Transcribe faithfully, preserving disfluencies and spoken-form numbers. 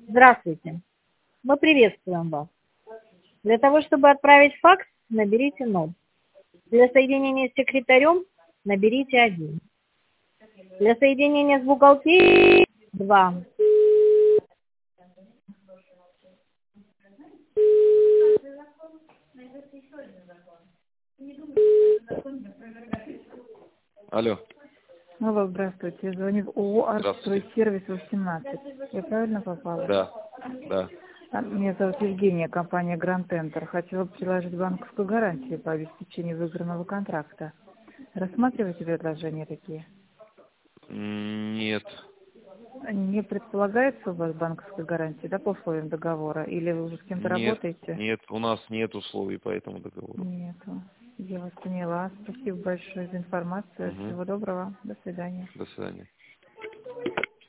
Здравствуйте. Мы приветствуем вас. Для того, чтобы отправить факс, наберите ноль. Для соединения с секретарем наберите один. Для соединения с бухгалтерией два. Алло. Алло, здравствуйте. Звонит ООО Здравствуйте. «Аркстройсервис» восемнадцать. Я правильно попала? Да, да. А, Меня зовут Евгения, компания Grand Enter. Хотела бы приложить банковскую гарантию по обеспечению выигранного контракта. Рассматриваете предложения такие? М, Нет, Не предполагается у вас банковская гарантия, да, по условиям договора? Или вы уже с кем-то нет, работаете? нет, у нас нет условий по этому договору. Нету. Я вас поняла. Спасибо большое за информацию. Угу. Всего доброго. До свидания. До свидания.